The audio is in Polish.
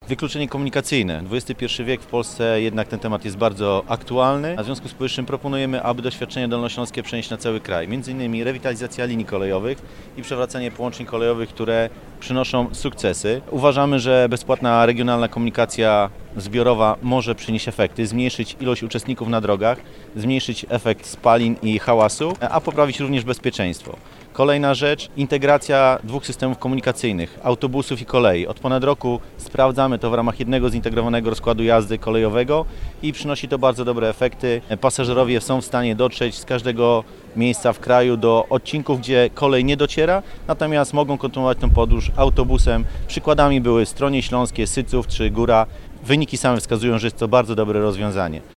Wykluczenie komunikacyjne. XXI wiek w Polsce jednak ten temat jest bardzo aktualny, a w związku z powyższym proponujemy, aby doświadczenie dolnośląskie przenieść na cały kraj. Między innymi rewitalizacja linii kolejowych i przywracanie połączeń kolejowych, które przynoszą sukcesy. Uważamy, że bezpłatna regionalna komunikacja zbiorowa może przynieść efekty, zmniejszyć ilość uczestników na drogach, zmniejszyć efekt spalin i hałasu, a poprawić również bezpieczeństwo. Kolejna rzecz, integracja dwóch systemów komunikacyjnych, autobusów i kolei. Od ponad roku sprawdzamy to w ramach jednego zintegrowanego rozkładu jazdy kolejowego i przynosi to bardzo dobre efekty. Pasażerowie są w stanie dotrzeć z każdego miejsca w kraju do odcinków, gdzie kolej nie dociera, natomiast mogą kontynuować tę podróż autobusem. Przykładami były Stronie Śląskie, Syców czy Góra. Wyniki same wskazują, że jest to bardzo dobre rozwiązanie.